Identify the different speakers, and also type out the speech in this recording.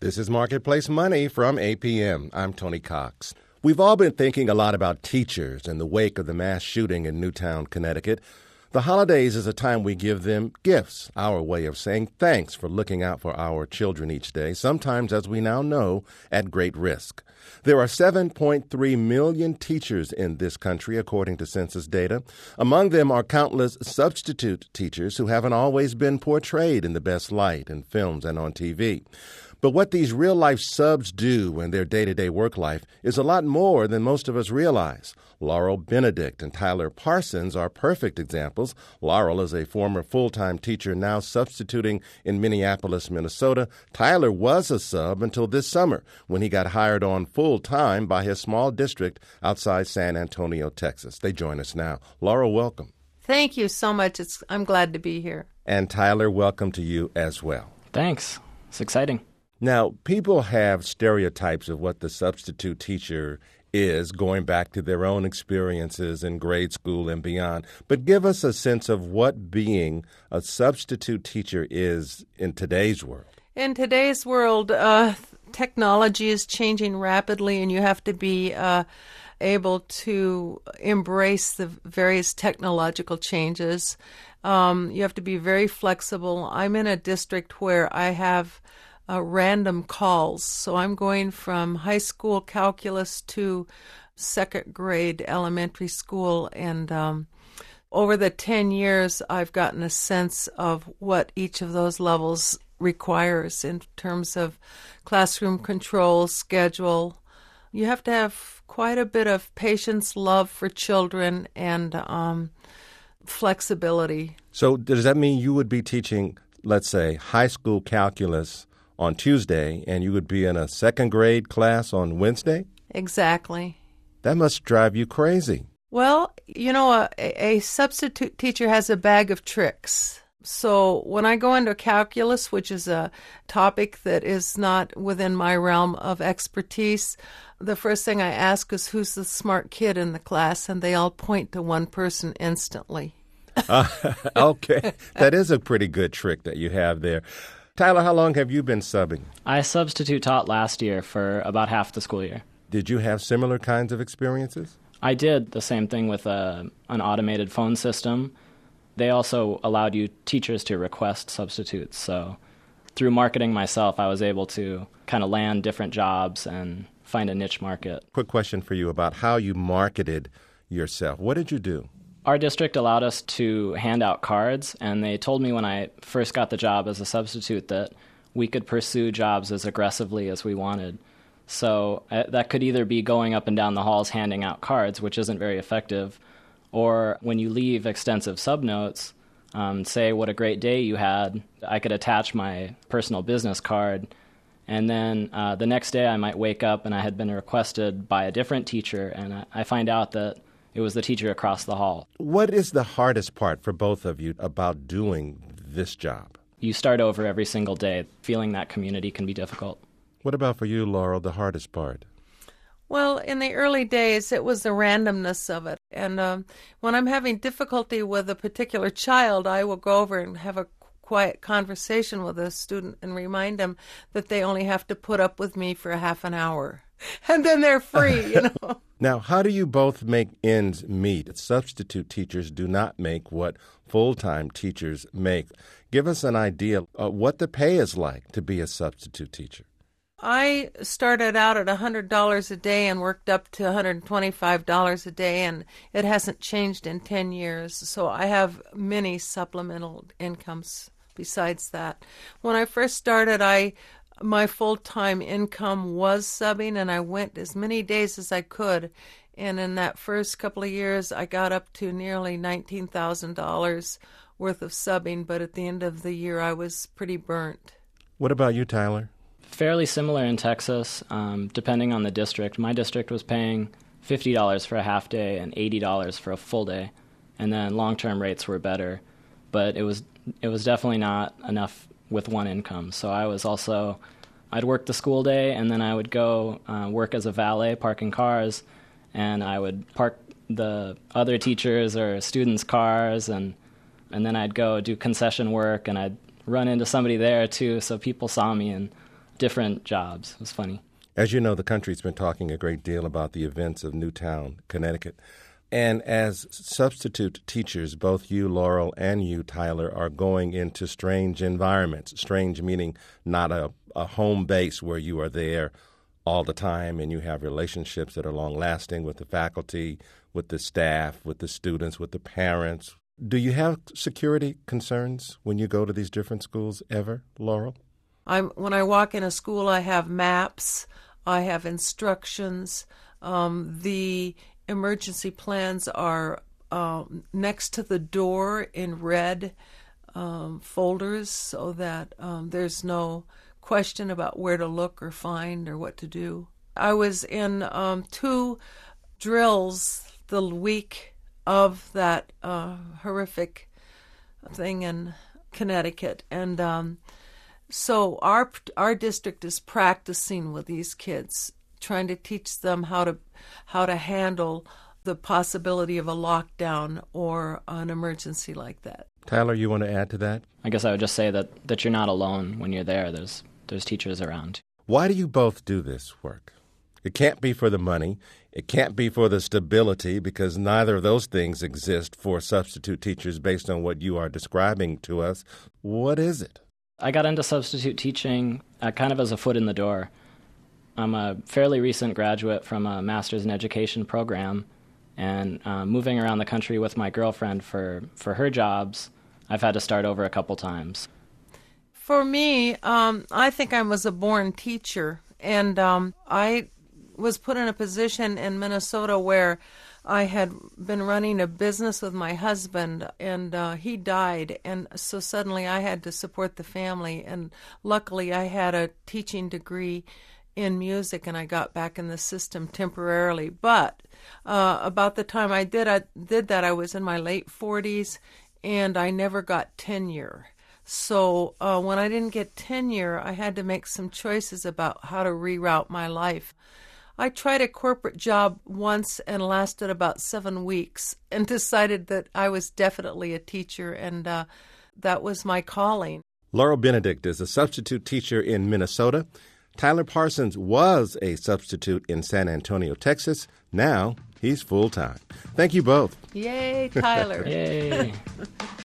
Speaker 1: This is Marketplace Money from APM. I'm Tony Cox. We've all been thinking a lot about teachers in the wake of the mass shooting in Newtown, Connecticut. The holidays is a time we give them gifts, our way of saying thanks for looking out for our children each day, sometimes, as we now know, at great risk. There are 7.3 million teachers in this country, according to census data. Among them are countless substitute teachers who haven't always been portrayed in the best light in films and on TV. But what these real-life subs do in their day-to-day work life is a lot more than most of us realize. Laurel Benedict and Tyler Parsons are perfect examples. Laurel is a former full-time teacher now substituting in Minneapolis, Minnesota. Tyler was a sub until this summer when he got hired on full-time by his small district outside San Antonio, Texas. They join us now. Laurel, welcome.
Speaker 2: Thank you so much. I'm glad to be here.
Speaker 1: And Tyler, welcome to you as well.
Speaker 3: Thanks. It's exciting.
Speaker 1: Now, people have stereotypes of what the substitute teacher is, going back to their own experiences in grade school and beyond. But give us a sense of what being a substitute teacher is in today's world.
Speaker 2: In today's world, technology is changing rapidly, and you have to be able to embrace the various technological changes. You have to be very flexible. I'm in a district where I have random calls. So I'm going from high school calculus to second grade elementary school. And over the 10 years, I've gotten a sense of what each of those levels requires in terms of classroom control, schedule. You have to have quite a bit of patience, love for children, and flexibility.
Speaker 1: So does that mean you would be teaching, let's say, high school calculus on Tuesday, and you would be in a second grade class on Wednesday?
Speaker 2: Exactly.
Speaker 1: That must drive you crazy.
Speaker 2: Well, you know, a substitute teacher has a bag of tricks. So when I go into calculus, which is a topic that is not within my realm of expertise, the first thing I ask is, who's the smart kid in the class? And they all point to one person instantly.
Speaker 1: Okay. That is a pretty good trick that you have there. Tyler, how long have you been subbing?
Speaker 3: I substitute taught last year for about half the school year.
Speaker 1: Did you have similar kinds of experiences?
Speaker 3: I did the same thing with an automated phone system. They also allowed teachers to request substitutes. So through marketing myself, I was able to kind of land different jobs and find a niche market.
Speaker 1: Quick question for you about how you marketed yourself. What did you do?
Speaker 3: Our district allowed us to hand out cards, and they told me when I first got the job as a substitute that we could pursue jobs as aggressively as we wanted. So that could either be going up and down the halls handing out cards, which isn't very effective, or when you leave extensive subnotes, say what a great day you had, I could attach my personal business card, and then the next day I might wake up and I had been requested by a different teacher, and I find out that it was the teacher across the hall.
Speaker 1: What is the hardest part for both of you about doing this job?
Speaker 3: You start over every single day. Feeling that community can be difficult.
Speaker 1: What about for you, Laurel, the hardest part?
Speaker 2: Well, in the early days, it was the randomness of it. And when I'm having difficulty with a particular child, I will go over and have a quiet conversation with a student and remind them that they only have to put up with me for a half an hour. And then they're free, you know.
Speaker 1: Now, how do you both make ends meet? Substitute teachers do not make what full-time teachers make. Give us an idea of what the pay is like to be a substitute teacher.
Speaker 2: I started out at $100 a day and worked up to $125 a day, and it hasn't changed in 10 years. So I have many supplemental incomes besides that. When I first started, my full-time income was subbing, and I went as many days as I could. And in that first couple of years, I got up to nearly $19,000 worth of subbing. But at the end of the year, I was pretty burnt.
Speaker 1: What about you, Tyler?
Speaker 3: Fairly similar in Texas, depending on the district. My district was paying $50 for a half day and $80 for a full day. And then long-term rates were better. But it was definitely not enough with one income. So I'd work the school day, and then I would go work as a valet parking cars, and I would park the other teachers' or students' cars, and then I'd go do concession work, and I'd run into somebody there too, so people saw me and different jobs. It was funny.
Speaker 1: As you know, the country's been talking a great deal about the events of Newtown, Connecticut. And as substitute teachers, both you, Laurel, and you, Tyler, are going into strange environments. Strange meaning not a home base where you are there all the time and you have relationships that are long-lasting with the faculty, with the staff, with the students, with the parents. Do you have security concerns when you go to these different schools ever, Laurel?
Speaker 2: When I walk in a school, I have maps, I have instructions. The emergency plans are next to the door in red folders so that there's no question about where to look or find or what to do. I was in 2 drills the week of that horrific thing in Connecticut, and so our district is practicing with these kids, trying to teach them how to handle the possibility of a lockdown or an emergency like that.
Speaker 1: Tyler, you want to add to that?
Speaker 3: I guess I would just say that you're not alone when you're there. There's teachers around.
Speaker 1: Why do you both do this work? It can't be for the money. It can't be for the stability, because neither of those things exist for substitute teachers based on what you are describing to us. What is it?
Speaker 3: I got into substitute teaching kind of as a foot in the door. I'm a fairly recent graduate from a master's in education program, and moving around the country with my girlfriend for her jobs, I've had to start over a couple times.
Speaker 2: For me, I think I was a born teacher, and I was put in a position in Minnesota where I had been running a business with my husband, and he died, and so suddenly I had to support the family, and luckily I had a teaching degree in music, and I got back in the system temporarily. But about the time I did that, I was in my late 40s, and I never got tenure. So when I didn't get tenure, I had to make some choices about how to reroute my life. I tried a corporate job once and lasted about 7 weeks and decided that I was definitely a teacher, and that was my calling.
Speaker 1: Laurel Benedict is a substitute teacher in Minnesota. Tyler Parsons was a substitute in San Antonio, Texas. Now he's full-time. Thank you both.
Speaker 2: Yay, Tyler.
Speaker 3: Yay.